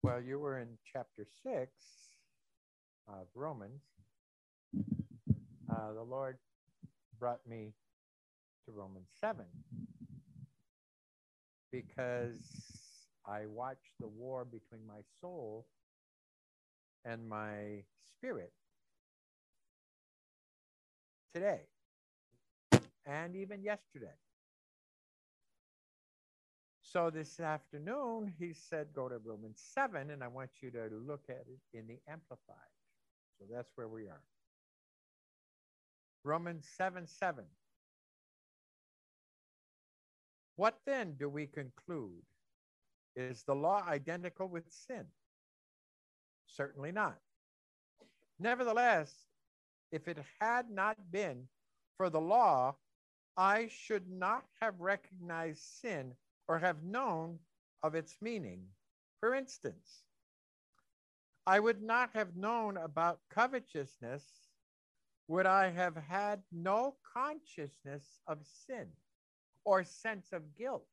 Well, you were in chapter 6 of Romans. The Lord brought me to Romans 7 because I watched the war between my soul and my spirit today and even yesterday. So this afternoon, he said, go to Romans 7, and I want you to look at it in the Amplified. So that's where we are. Romans 7:7. What then do we conclude? Is the law identical with sin? Certainly not. Nevertheless, if it had not been for the law, I should not have recognized sin or have known of its meaning. For instance, I would not have known about covetousness would I have had no consciousness of sin or sense of guilt.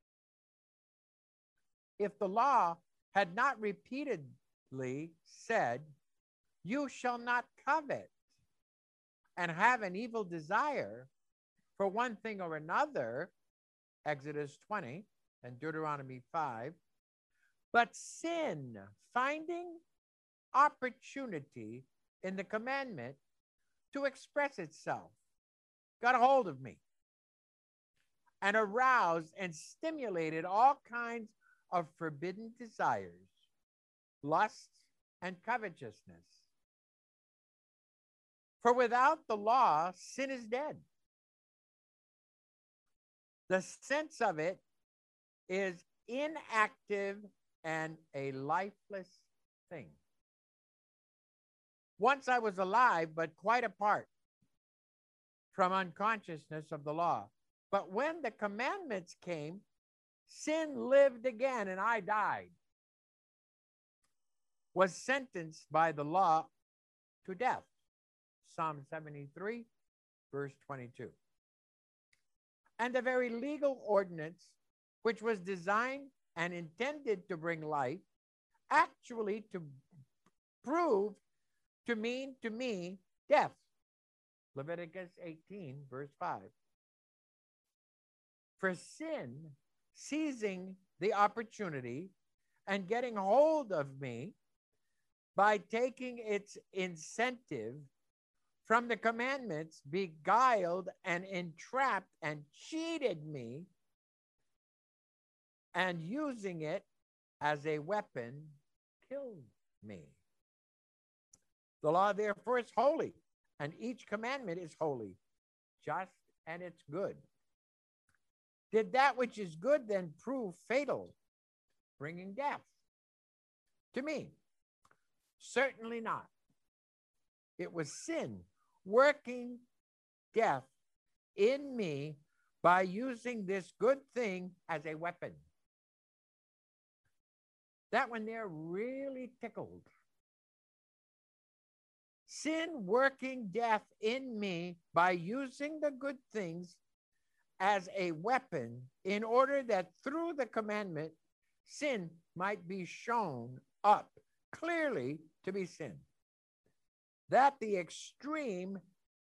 If the law had not repeatedly said, you shall not covet, and have an evil desire for one thing or another, Exodus 20 and Deuteronomy 5, but sin, finding opportunity in the commandment to express itself, got a hold of me and aroused and stimulated all kinds of forbidden desires, lust, and covetousness. For without the law, sin is dead. The sense of it is inactive and a lifeless thing. Once I was alive, but quite apart from unconsciousness of the law. But when the commandments came, sin lived again and I died, was sentenced by the law to death. Psalm 73, verse 22. And the very legal ordinance, which was designed and intended to bring life, actually to prove to mean to me death. Leviticus 18, verse 5. For sin, seizing the opportunity and getting hold of me by taking its incentive from the commandments, beguiled and entrapped and cheated me, and using it as a weapon, killed me. The law, therefore, is holy, and each commandment is holy, just, and it's good. Did that which is good then prove fatal, bringing death to me? Certainly not. It was sin working death in me by using this good thing as a weapon. That one there really tickled. Sin working death in me by using the good things as a weapon in order that through the commandment, sin might be shown up clearly to be sin. That the extreme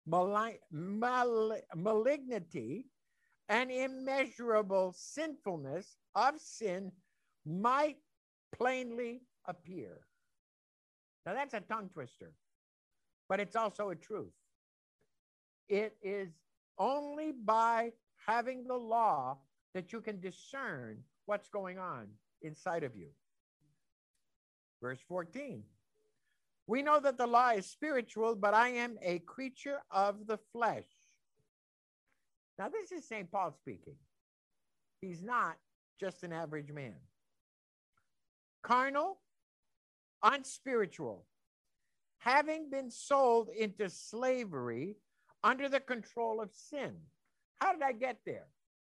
malignity and immeasurable sinfulness of sin might plainly appear. Now that's a tongue twister, but it's also a truth. It is only by having the law that you can discern what's going on inside of you. Verse 14. We know that the law is spiritual, but I am a creature of the flesh. Now, this is St. Paul speaking. He's not just an average man. Carnal, unspiritual, having been sold into slavery under the control of sin. How did I get there?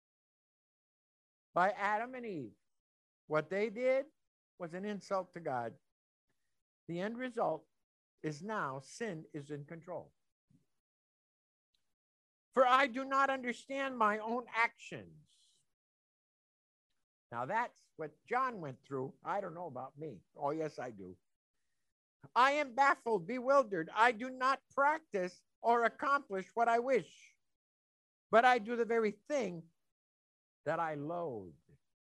By Adam and Eve. What they did was an insult to God. The end result is now sin is in control. For I do not understand my own actions. Now that's what John went through. I don't know about me. Oh, yes, I do. I am baffled, bewildered. I do not practice or accomplish what I wish, but I do the very thing that I loathe,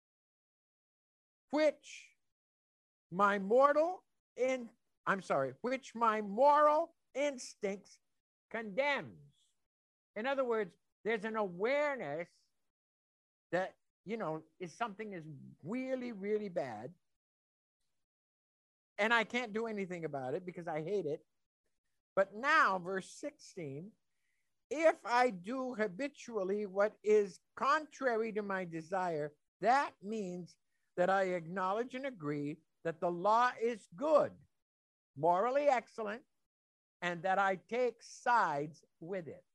which my which my moral instincts condemns. In other words, there's an awareness that, is something is really, really bad. And I can't do anything about it because I hate it. But now, verse 16, if I do habitually what is contrary to my desire, that means that I acknowledge and agree that the law is good, morally excellent, and that I take sides with it.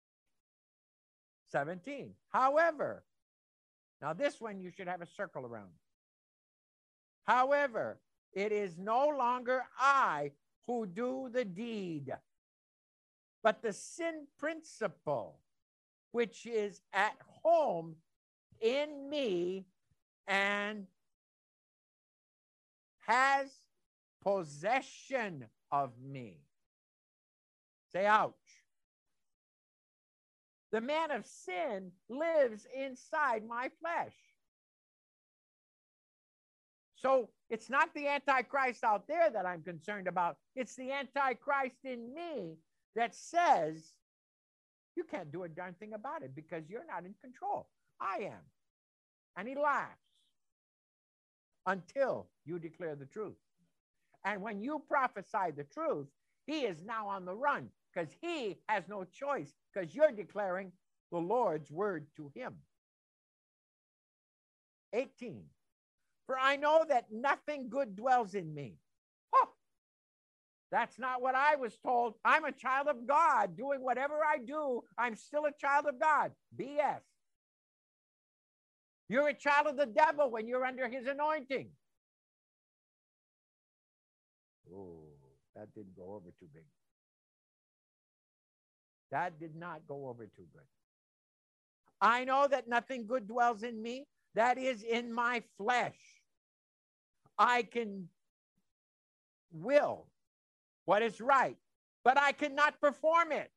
17. However, now this one you should have a circle around. However, it is no longer I who do the deed, but the sin principle, which is at home in me and has possession of me. Say, ouch. The man of sin lives inside my flesh. So it's not the Antichrist out there that I'm concerned about. It's the Antichrist in me that says, you can't do a darn thing about it because you're not in control. I am. And he laughs until you declare the truth. And when you prophesy the truth, he is now on the run because he has no choice because you're declaring the Lord's word to him. 18. For I know that nothing good dwells in me. Oh, that's not what I was told. I'm a child of God. Doing whatever I do, I'm still a child of God. BS. You're a child of the devil when you're under his anointing. Oh, that didn't go over too big. That did not go over too good. I know that nothing good dwells in me, that is in my flesh. I can will what is right, but I cannot perform it.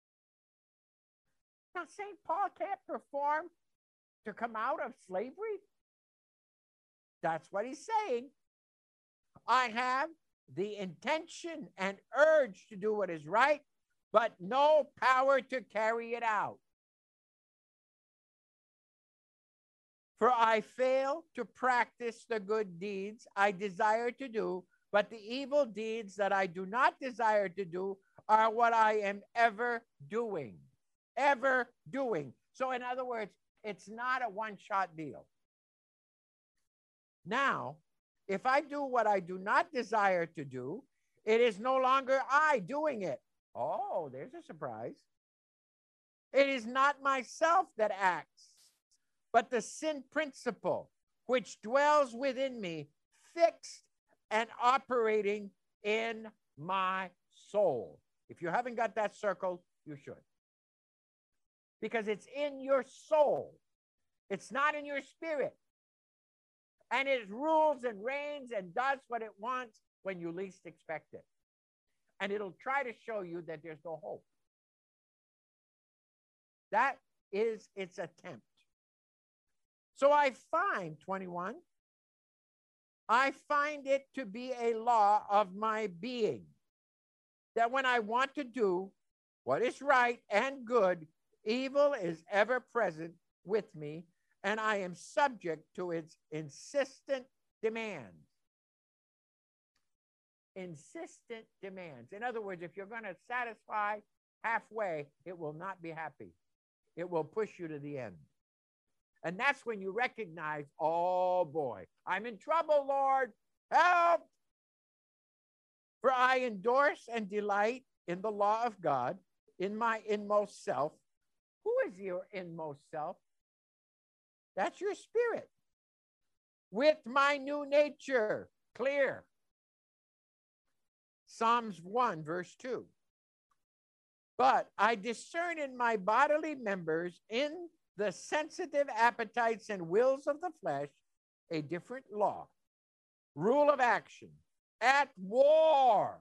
Now, St. Paul can't perform to come out of slavery. That's what he's saying. I have the intention and urge to do what is right, but no power to carry it out. For I fail to practice the good deeds I desire to do, but the evil deeds that I do not desire to do are what I am ever doing. Ever doing. So in other words, it's not a one-shot deal. Now, if I do what I do not desire to do, it is no longer I doing it. Oh, there's a surprise. It is not myself that acts, but the sin principle which dwells within me, fixed and operating in my soul. If you haven't got that circled, you should. Because it's in your soul. It's not in your spirit. And it rules and reigns and does what it wants when you least expect it. And it'll try to show you that there's no hope. That is its attempt. So I find, 21, I find it to be a law of my being, that when I want to do what is right and good, evil is ever present with me, and I am subject to its insistent demands. Insistent demands. In other words, if you're going to satisfy halfway, it will not be happy. It will push you to the end. And that's when you recognize, oh boy, I'm in trouble, Lord, help. For I endorse and delight in the law of God, in my inmost self. Who is your inmost self? That's your spirit. With my new nature, clear. Psalms 1, verse 2. But I discern in my bodily members, in the sensitive appetites and wills of the flesh, a different law, rule of action, at war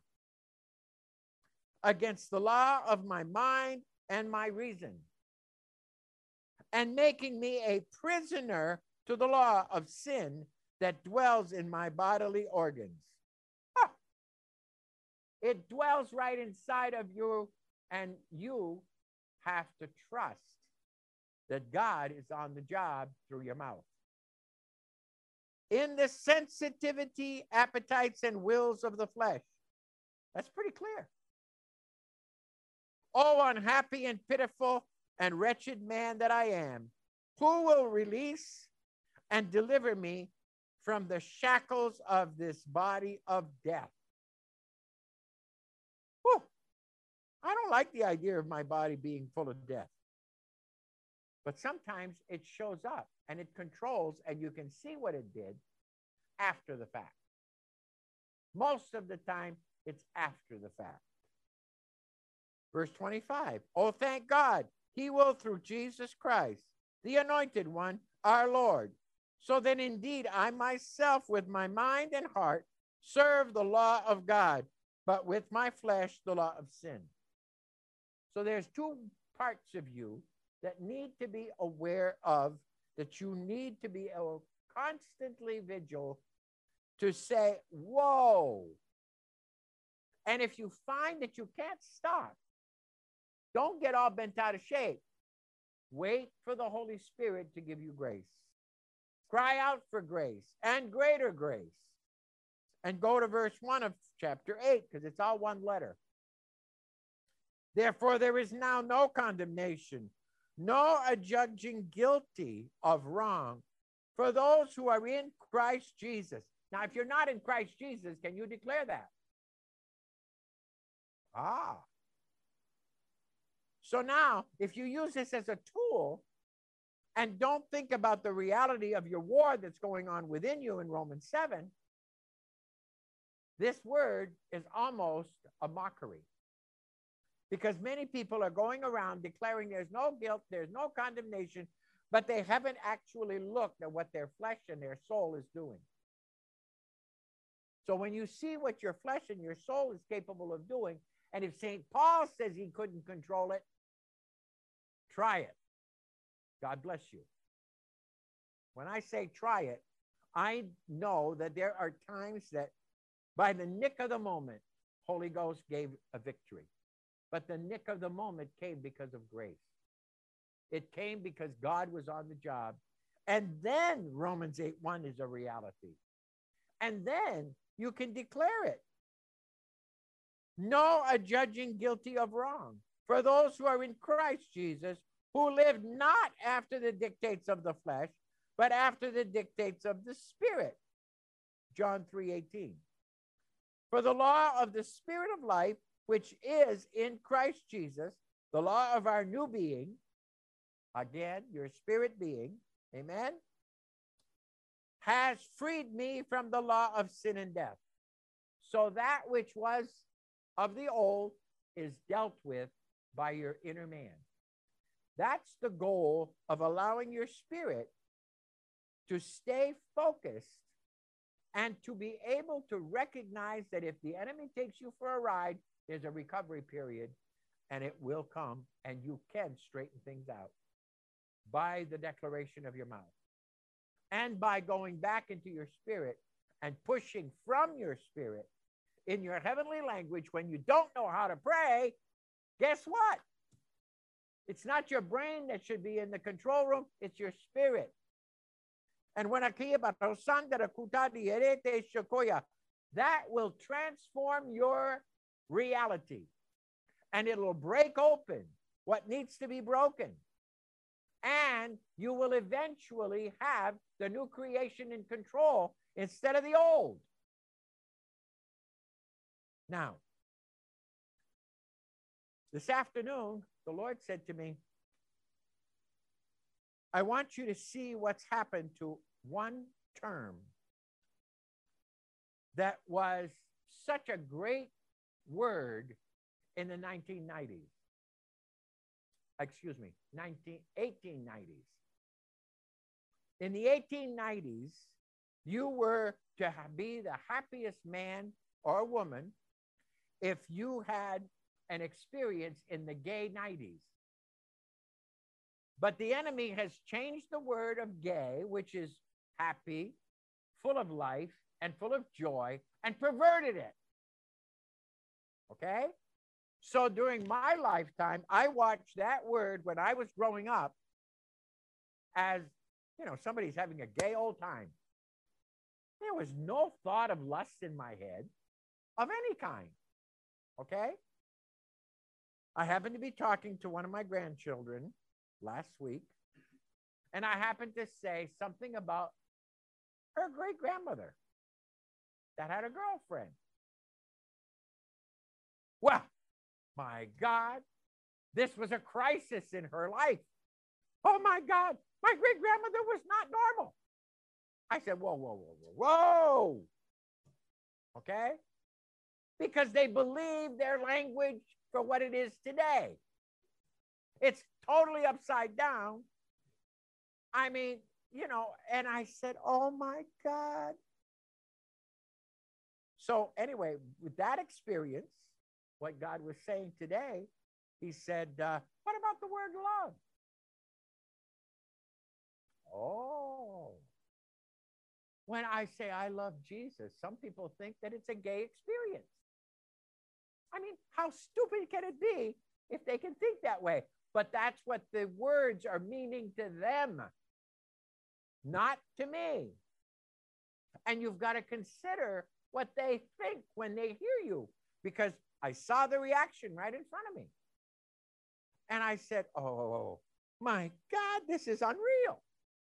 against the law of my mind and my reason, and making me a prisoner to the law of sin that dwells in my bodily organs. Ah, it dwells right inside of you, and you have to trust that God is on the job through your mouth. In the sensitivity, appetites, and wills of the flesh. That's pretty clear. Oh, unhappy and pitiful and wretched man that I am, who will release and deliver me from the shackles of this body of death? Whew. I don't like the idea of my body being full of death. But sometimes it shows up and it controls, and you can see what it did after the fact. Most of the time, it's after the fact. Verse 25, oh, thank God, he will through Jesus Christ, the anointed one, our Lord. So then indeed I myself with my mind and heart serve the law of God, but with my flesh the law of sin. So there's two parts of you that need to be aware of, that you need to be constantly vigilant to say, whoa. And if you find that you can't stop, don't get all bent out of shape. Wait for the Holy Spirit to give you grace. Cry out for grace and greater grace. And go to verse 1 of chapter 8, because it's all one letter. Therefore, there is now no condemnation, no adjudging guilty of wrong for those who are in Christ Jesus. Now, if you're not in Christ Jesus, can you declare that? So now, if you use this as a tool and don't think about the reality of your war that's going on within you in Romans 7, this word is almost a mockery. Because many people are going around declaring there's no guilt, there's no condemnation, but they haven't actually looked at what their flesh and their soul is doing. So when you see what your flesh and your soul is capable of doing, and if St. Paul says he couldn't control it, try it. God bless you. When I say try it, I know that there are times that by the nick of the moment, Holy Ghost gave a victory. But the nick of the moment came because of grace. It came because God was on the job. And then Romans 8:1 is a reality. And then you can declare it. No adjudging guilty of wrong for those who are in Christ Jesus, who live not after the dictates of the flesh, but after the dictates of the Spirit. John 3:18. For the law of the Spirit of life, which is in Christ Jesus, the law of our new being, again, your spirit being, amen, has freed me from the law of sin and death. So that which was of the old is dealt with by your inner man. That's the goal of allowing your spirit to stay focused and to be able to recognize that if the enemy takes you for a ride, there's a recovery period, and it will come, and you can straighten things out by the declaration of your mouth and by going back into your spirit and pushing from your spirit in your heavenly language. When you don't know how to pray, guess what? It's not your brain that should be in the control room. It's your spirit. And when that will transform your reality, and it'll break open what needs to be broken. And you will eventually have the new creation in control instead of the old. Now, this afternoon, the Lord said to me, I want you to see what's happened to one term that was such a great word in the 1890s. In the 1890s, You were to be the happiest man or woman if you had an experience in the gay 90s. But the enemy has changed the word of gay, which is happy, full of life, and full of joy, and perverted it. Okay? So during my lifetime, I watched that word when I was growing up as, somebody's having a gay old time. There was no thought of lust in my head of any kind. Okay? I happened to be talking to one of my grandchildren last week, and I happened to say something about her great grandmother that had a girlfriend. Well, my God, this was a crisis in her life. Oh my God, my great grandmother was not normal. I said, whoa, whoa, whoa, whoa, whoa. Okay? Because they believe their language for what it is today. It's totally upside down. I mean, and I said, oh my God. So anyway, with that experience, what God was saying today, he said, what about the word love? Oh. When I say I love Jesus, some people think that it's a gay experience. I mean, how stupid can it be if they can think that way? But that's what the words are meaning to them, not to me. And you've got to consider what they think when they hear you, because I saw the reaction right in front of me. And I said, oh, my God, this is unreal.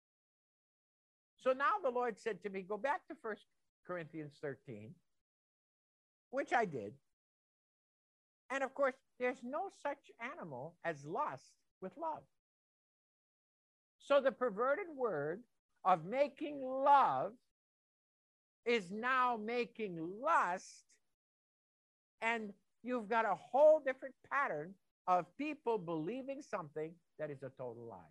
So now the Lord said to me, go back to 1 Corinthians 13, which I did. And of course, there's no such animal as lust with love. So the perverted word of making love is now making lust, and you've got a whole different pattern of people believing something that is a total lie.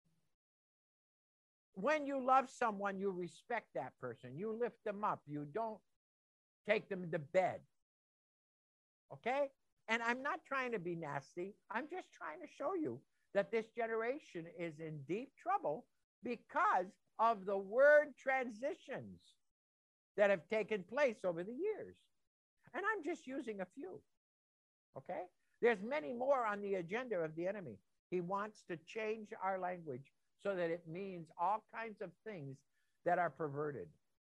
When you love someone, you respect that person. You lift them up. You don't take them to bed. Okay? And I'm not trying to be nasty. I'm just trying to show you that this generation is in deep trouble because of the word transitions that have taken place over the years. And I'm just using a few. Okay? There's many more on the agenda of the enemy. He wants to change our language so that it means all kinds of things that are perverted.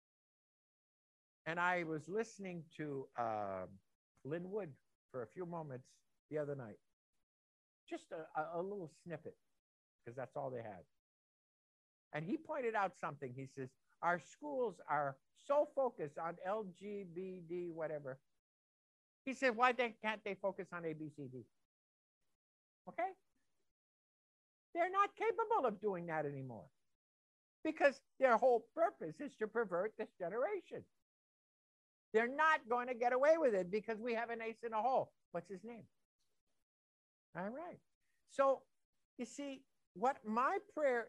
And I was listening to Lynn Wood for a few moments the other night. Just a little snippet, because that's all they had. And he pointed out something. He says, our schools are so focused on LGBT, whatever. He said, why can't they focus on ABCD? Okay? They're not capable of doing that anymore because their whole purpose is to pervert this generation. They're not going to get away with it because we have an ace in a hole. What's his name? All right. So you see, what my prayer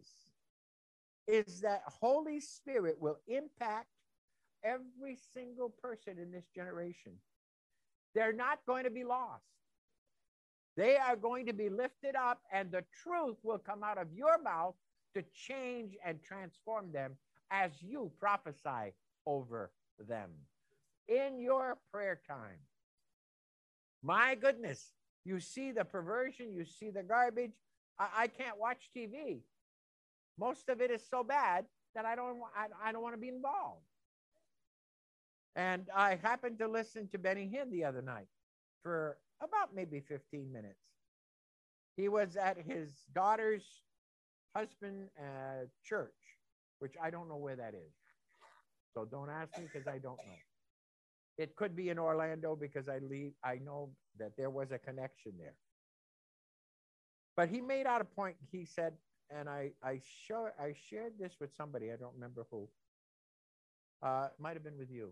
is that Holy Spirit will impact every single person in this generation. They're not going to be lost. They are going to be lifted up, and the truth will come out of your mouth to change and transform them as you prophesy over them in your prayer time. My goodness, you see the perversion, you see the garbage. I can't watch TV. Most of it is so bad that I don't want to be involved. And I happened to listen to Benny Hinn the other night for about maybe 15 minutes. He was at his daughter's husband church, which I don't know where that is. So don't ask me because I don't know. It could be in Orlando because I know that there was a connection there. But he made out a point. He said, and I shared this with somebody. I don't remember who. It might have been with you.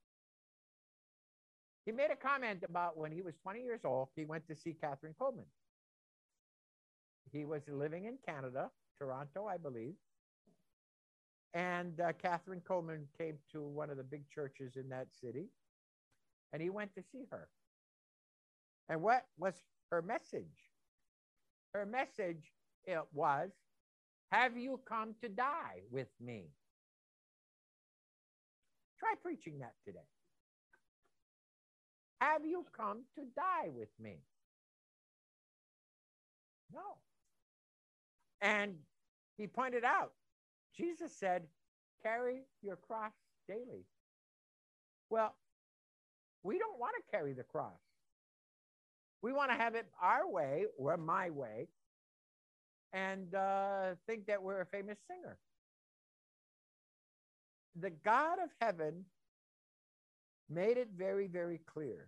He made a comment about when he was 20 years old, he went to see Kathryn Kuhlman. He was living in Canada, Toronto, I believe. And Catherine Coleman came to one of the big churches in that city, and he went to see her. And what was her message? Her message it was, have you come to die with me? Try preaching that today. Have you come to die with me? No. And he pointed out, Jesus said, carry your cross daily. Well, we don't want to carry the cross. We want to have it our way or my way and think that we're a famous singer. The God of heaven made it very, very clear.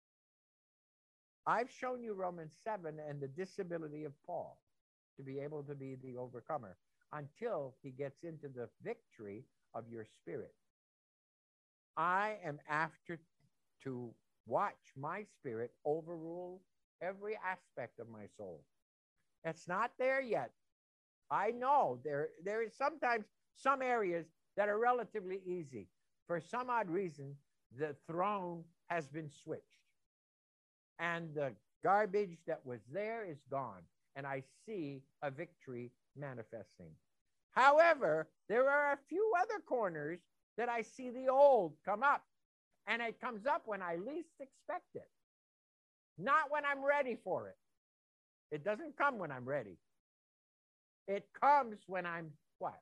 I've shown you Romans 7 and the disability of Paul to be able to be the overcomer until he gets into the victory of your spirit. I am after to watch my spirit overrule every aspect of my soul. It's not there yet. I know there is sometimes some areas that are relatively easy. For some odd reason, the throne has been switched. And the garbage that was there is gone. And I see a victory manifesting. However, there are a few other corners that I see the old come up. And it comes up when I least expect it. Not when I'm ready for it. It doesn't come when I'm ready. It comes when I'm what?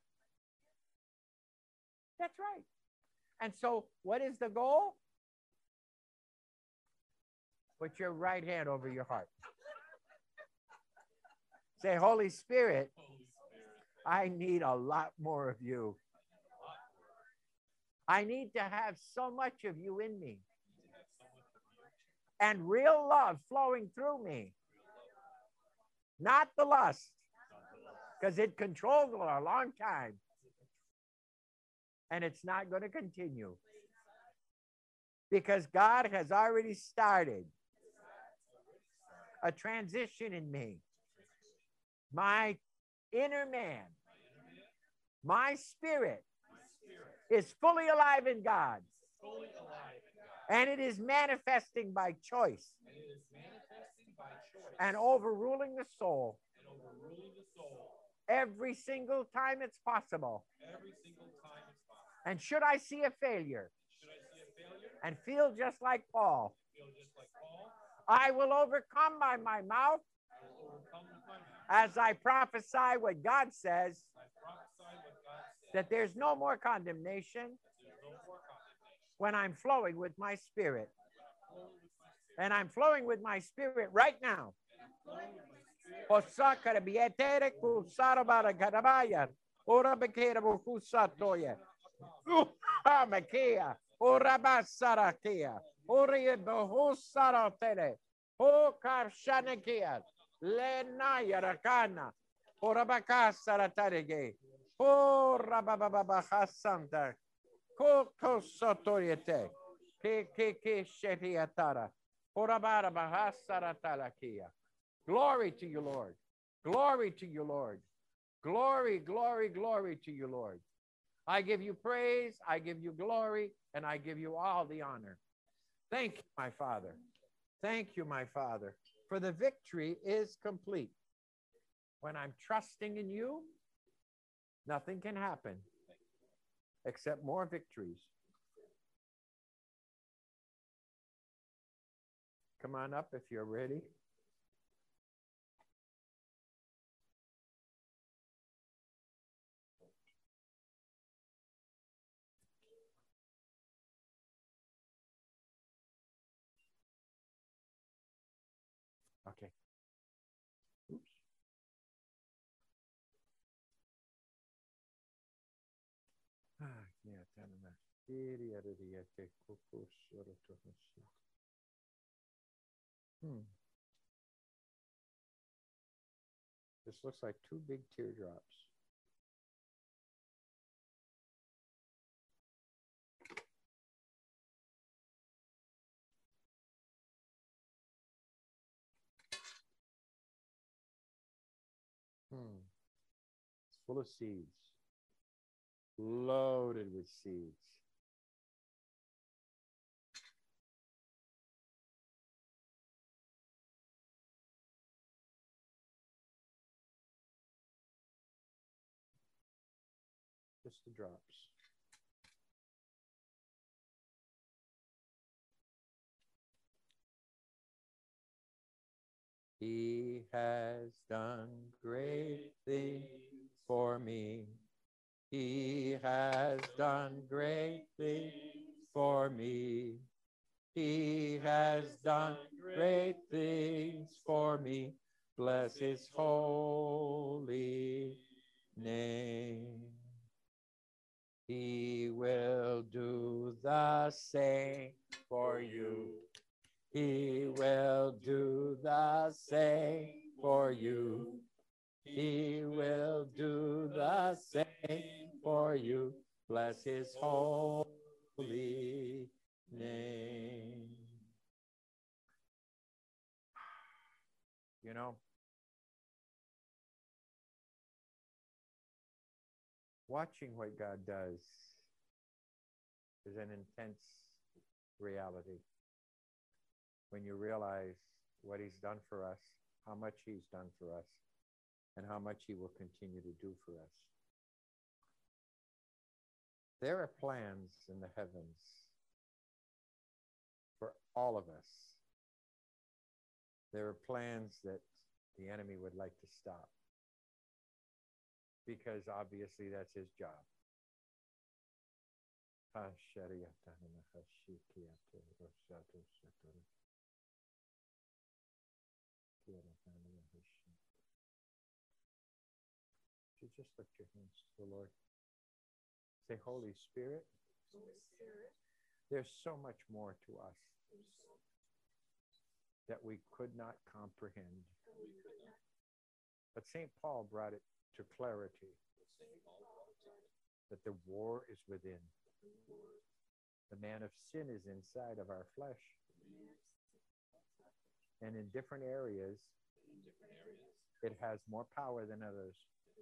That's right. And so what is the goal? Put your right hand over your heart. Say, Holy Spirit, I need a lot more of you. I need to have so much of you in me. And real love flowing through me. Not the lust. Because it controlled for a long time. And it's not going to continue. Because God has already started a transition in me. My inner man, my spirit is fully alive in God. And it is manifesting by choice. And overruling the soul. Every single time it's possible. And should I see a failure and feel just like Paul, I will overcome by my mouth as I prophesy what God says, that there's no more condemnation when I'm flowing with my spirit. And I'm flowing with my spirit right now. Lenaya rakana, orabaka saratarege, o rabababa santa, koko sotoriete, ke shetiatara, orabara bahasaratalakia. Glory to you, Lord. Glory to you, Lord. Glory, glory, glory to you, Lord. I give you praise, I give you glory, and I give you all the honor. Thank you, my Father. Thank you, my Father. For the victory is complete. When I'm trusting in you, nothing can happen except more victories. Come on up if you're ready. Okay. Oops. This looks like two big teardrops. It's full of seeds. loaded with seeds. Just the drops. He has done great things for me. He has done great things for me. He has done great things for me. Bless his holy name. He will do the same for you. He will do the same for you. He will do the same for you. Bless his holy name. You know, watching what God does is an intense reality. When you realize what he's done for us, how much he's done for us, and how much he will continue to do for us. There are plans in the heavens for all of us. There are plans that the enemy would like to stop, because obviously that's his job. You just lift your hands to the Lord. Say, Holy Spirit, there's so much more to us that we could not comprehend. But St. Paul brought it to clarity that the war is within. The man of sin is inside of our flesh. And in different areas, it has more power than others.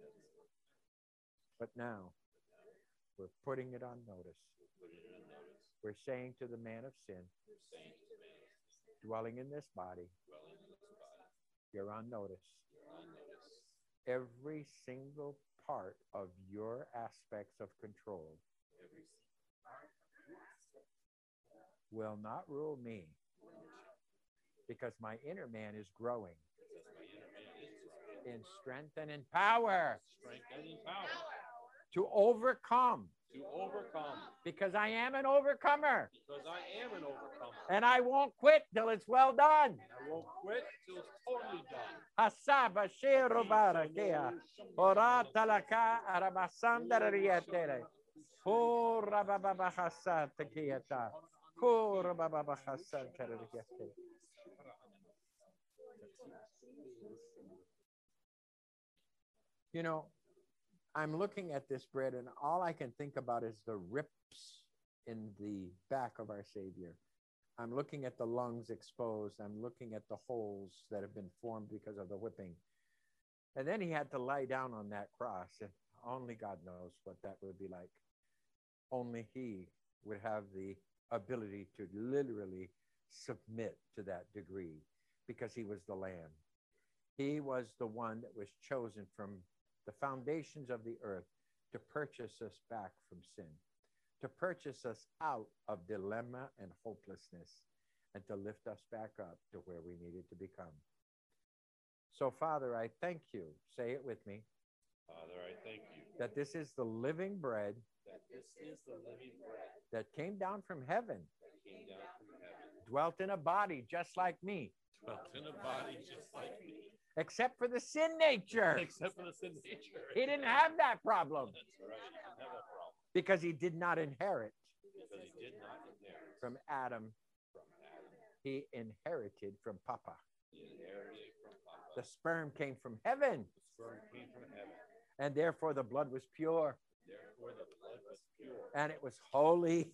But now, we're putting it on notice. We're saying to the man of sin, dwelling in this body, you're on notice. Every single part of your aspects of control will not rule me, because my inner man is growing in strength and in power. To overcome. Because I am an overcomer. And I won't quit till it's well done. Hasaba shero barakea. Ora talaka arabasanda rietere. Ho rababa hasa tekieta. Ho rababa hasa tekieta. You know, I'm looking at this bread, and all I can think about is the rips in the back of our Savior. I'm looking at the lungs exposed. I'm looking at the holes that have been formed because of the whipping. And then he had to lie down on that cross, and only God knows what that would be like. Only he would have the ability to literally submit to that degree, because he was the Lamb. He was the one that was chosen from the foundations of the earth to purchase us back from sin, to purchase us out of dilemma and hopelessness, and to lift us back up to where we needed to become. So, Father, I thank you. Say it with me. Father, I thank you that this is the living bread that came down from heaven, dwelt in a body just like me, except for the sin nature. He didn't have that problem. That's right. He didn't have that problem. Because he did not inherit from Adam. He inherited from Papa. The sperm came from heaven. And therefore the blood was pure. And it was holy.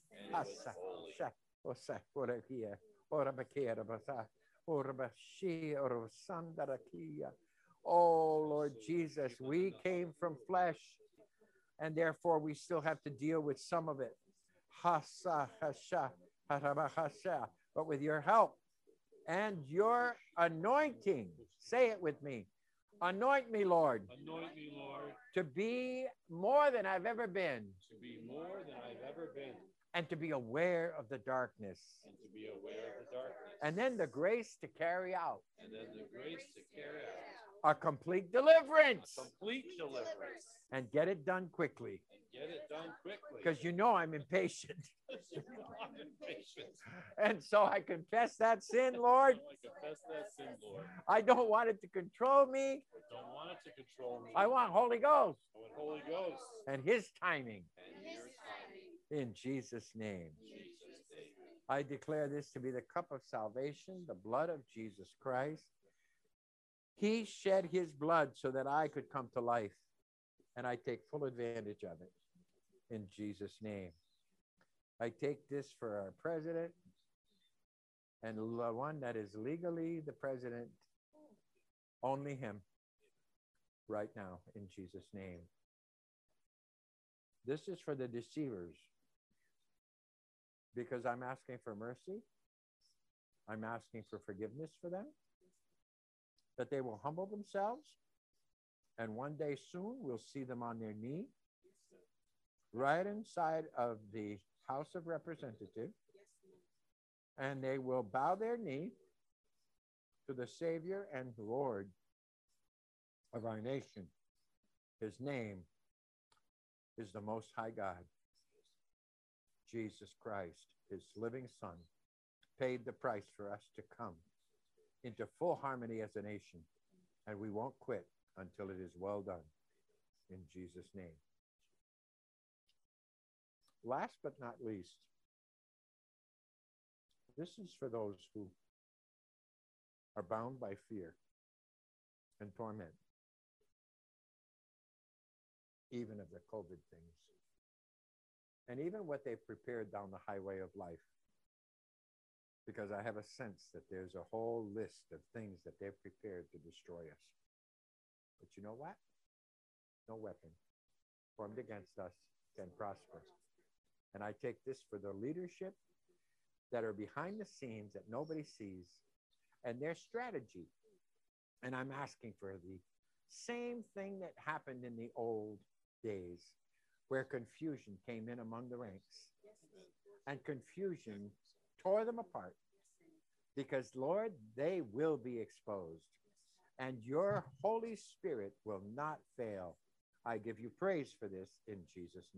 Oh, Lord Jesus, we came from flesh, and therefore we still have to deal with some of it. But with your help and your anointing, say it with me. Anoint me, Lord. Anoint me, Lord, To be more than I've ever been. to be more than I've ever been. And to be aware of the darkness. And to be aware of the darkness. And then the grace to carry out. And then the grace to carry out. A complete deliverance. Complete deliverance. And get it done quickly. And get it done quickly. Because you know I'm impatient. I'm impatient. And so I confess that sin, Lord. So I confess that sin, Lord. I don't want it to control me. Don't want it to control me. I want Holy Ghost. I want Holy Ghost. And his timing. And your timing. In Jesus' name. In Jesus' name. I declare this to be the cup of salvation, the blood of Jesus Christ. He shed his blood so that I could come to life. And I take full advantage of it. In Jesus' name. I take this for our president and the one that is legally the president, only him, right now, in Jesus' name. This is for the deceivers, because I'm asking for mercy. I'm asking for forgiveness for them, that they will humble themselves, and one day soon we'll see them on their knee, right inside of the House of Representatives, and they will bow their knee to the Savior and Lord of our nation. His name is the Most High God. Jesus Christ, his living Son, paid the price for us to come into full harmony as a nation, and we won't quit until it is well done. In Jesus' name. Last but not least, this is for those who are bound by fear and torment, even of the COVID things, and even what they've prepared down the highway of life. Because I have a sense that there's a whole list of things that they've prepared to destroy us. But you know what? No weapon formed against us can prosper. And I take this for the leadership that are behind the scenes that nobody sees and their strategy. And I'm asking for the same thing that happened in the old days, where confusion came in among the ranks. And confusion tore them apart. Because, Lord, they will be exposed. And your Holy Spirit will not fail. I give you praise for this in Jesus' name.